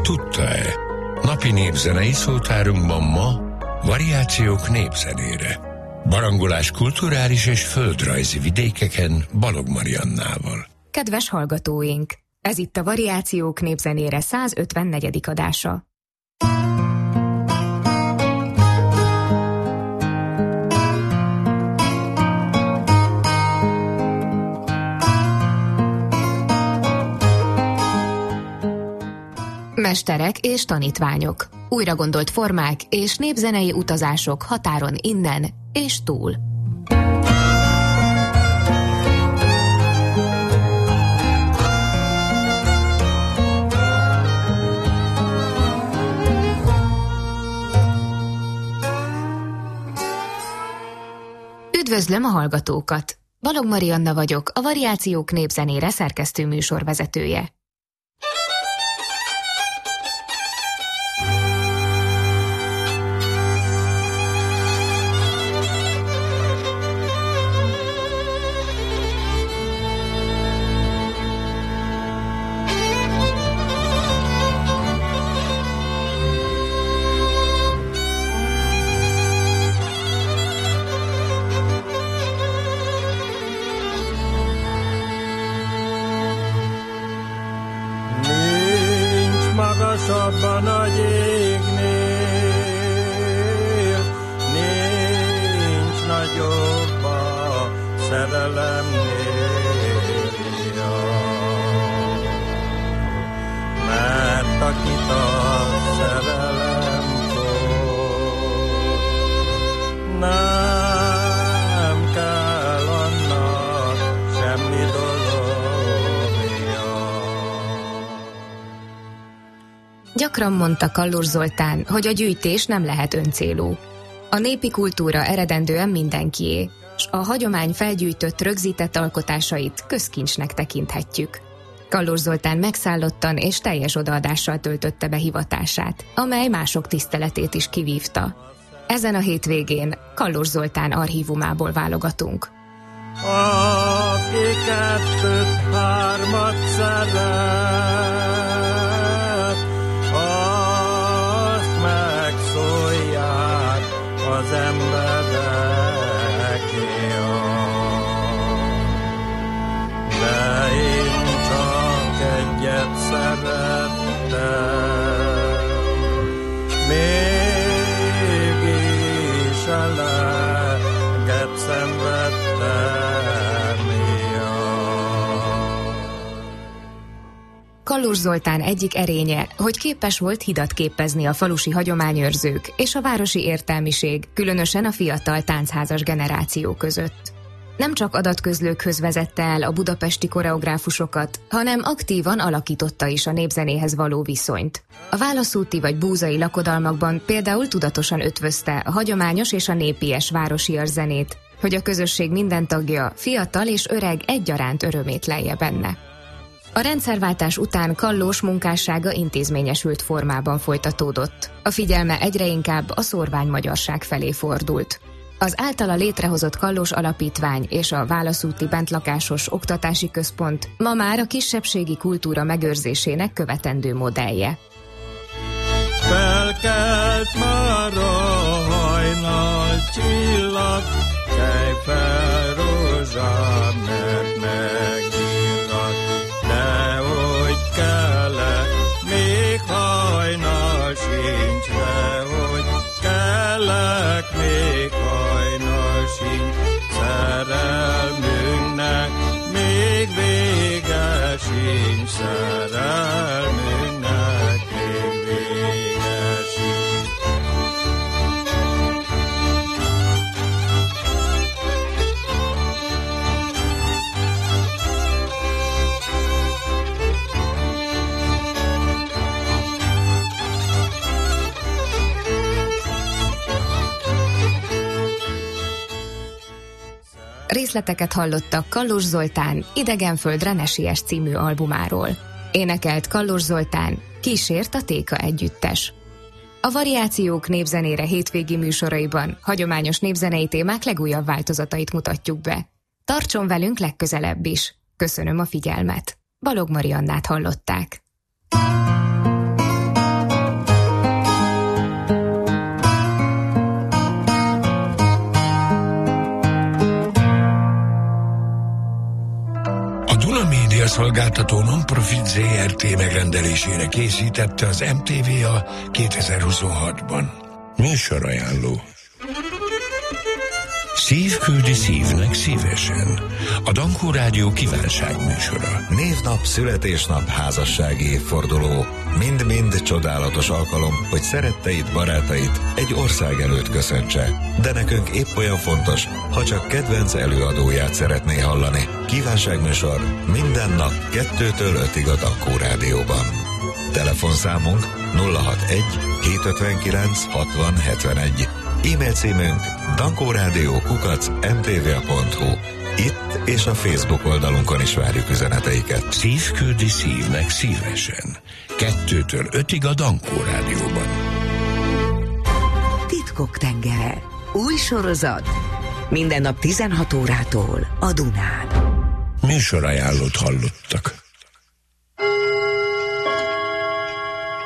Tudta-e? Napi népzenei szótárunkban ma variációk népzenére. Barangolás kulturális és földrajzi vidékeken Balogh Mariannával. Kedves hallgatóink! Ez itt a Variációk népzenére 154. adása. Mesterek és tanítványok, újragondolt formák és népzenei utazások határon innen és túl. Üdvözlöm a hallgatókat! Balogh Marianna vagyok, a Variációk népzenére szerkesztő műsorvezetője. Magasabban a jégnél, nincs nagyobb a szerelemnél, mert akit a szerelem fog, nem kell annak semmi dologja. Gyakran mondta Kallós Zoltán, hogy a gyűjtés nem lehet öncélú. A népi kultúra eredendően mindenkié, s a hagyomány felgyűjtött, rögzített alkotásait közkincsnek tekinthetjük. Kallós Zoltán megszállottan és teljes odaadással töltötte be hivatását, amely mások tiszteletét is kivívta. Ezen a hétvégén Kallós Zoltán archívumából válogatunk. Aki kettőt, hármat szeret, azt megszólják az emberek, de én csak egyet szerettem, mégis eleget szenvedtem. Kallós Zoltán egyik erénye, hogy képes volt hidat képezni a falusi hagyományőrzők és a városi értelmiség, különösen a fiatal táncházas generáció között. Nem csak adatközlőkhöz vezette el a budapesti koreográfusokat, hanem aktívan alakította is a népzenéhez való viszonyt. A válaszúti vagy búzai lakodalmakban például tudatosan ötvözte a hagyományos és a népies városias zenét, hogy a közösség minden tagja, fiatal és öreg egyaránt örömét lelje benne. A rendszerváltás után Kallós munkássága intézményesült formában folytatódott. A figyelme egyre inkább a szórványmagyarság felé fordult. Az általa létrehozott Kallós Alapítvány és a válaszúti bentlakásos oktatási központ ma már a kisebbségi kultúra megőrzésének követendő modellje. Felkelt már a hajnal csillag, kelj fel rózsám, mert megnyílnak, de hogy kelek, még hajnal sincs, de hogy kelek, még hajnal sincs, szerelmünknek még vége sincs, szerelmünknek még vége sincs. Részleteket hallottak Kallós Zoltán Idegenföldre Nesies című albumáról. Énekelt Kallós Zoltán, kísért a Téka együttes. A Variációk népzenére hétvégi műsoraiban hagyományos népzenei témák legújabb változatait mutatjuk be. Tartson velünk legközelebb is. Köszönöm a figyelmet. Balogh Mariannát hallották. Műsorszolgáltató non-profit ZRT megrendelésére készítette az MTVA 2026-ban. Műsorajánló. Szív küldi szívnek szívesen. A Dankó Rádió kívánságműsora. Névnap, születésnap, házassági évforduló. Mind-mind csodálatos alkalom, hogy szeretteid, barátait egy ország előtt köszöntse. De nekünk épp olyan fontos, ha csak kedvenc előadóját szeretné hallani. Kívánságműsor minden nap 2-től 5-ig a Dankó Rádióban. Telefonszámunk 061 759 60 71. E-mail címünk dankoradio@mtva.hu. Itt és a Facebook oldalunkon is várjuk üzeneteiket. Szív küldi szívnek szívesen. 2-től 5-ig a Dankó Rádióban. Titkok tengere. Új sorozat. Minden nap 16 órától a Dunán. Műsorajánlót hallottak.